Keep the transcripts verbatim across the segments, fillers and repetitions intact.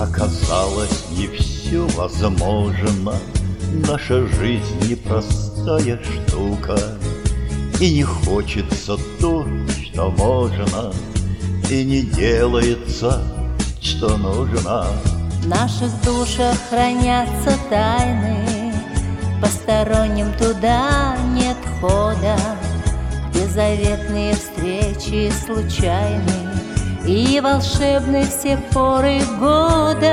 Оказалось, не все возможно, наша жизнь непростая штука, и не хочется то, что можно, и не делается, что нужно. В наших душах хранятся тайны, посторонним туда нет хода, где заветные встречи случайны и волшебны все поры года.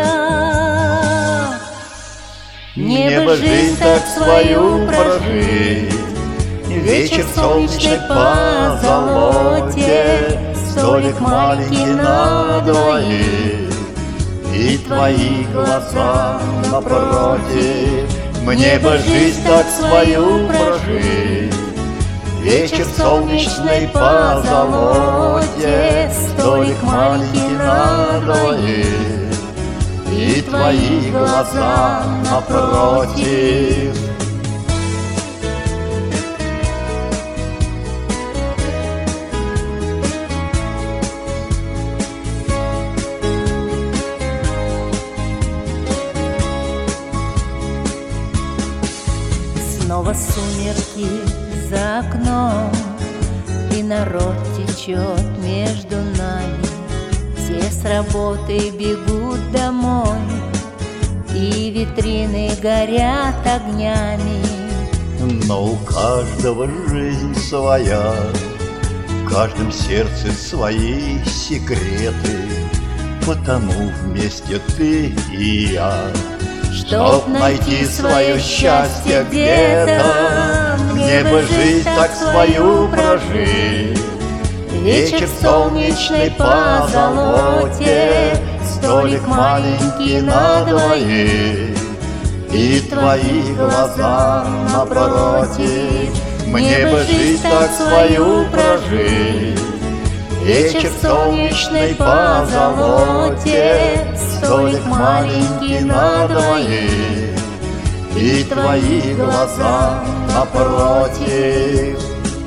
Небо жизнь так свою прожить, вечер солнечный по золоте, столик маленький на двоих, и твои глаза напротив. Мне бы жизнь так свою прожить, вечер солнечный по золоте, столик маленький на двоих, и твои глаза напротив. Снова сумерки за окном, и народ течет между нами. Все с работы бегут домой, и витрины горят огнями. Но у каждого жизнь своя, в каждом сердце свои секреты, потому вместе ты и я, чтоб найти свое счастье где-то. Мне бы жизнь так свою прожить, вечер солнечный по золоте, столик маленький на двоих, и твои глаза напротив. Мне бы жизнь так свою прожить, вечер солнечный по золоте, столик маленький на двоих, и твои глаза напротив.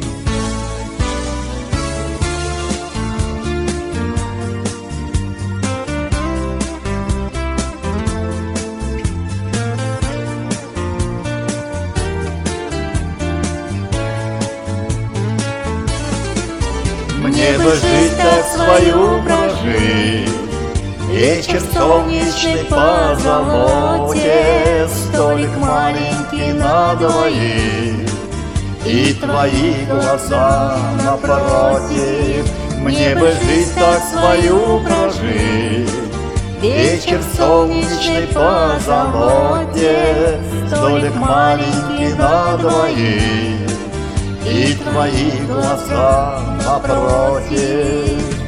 Мне бы жизнь так свою прожить, вечер солнечный по золоте, столик маленький на двоих, и твои глаза напротив. Мне бы жизнь так свою прожить, вечер солнечный по золоте, столик маленький на двоих, и твои глаза напротив.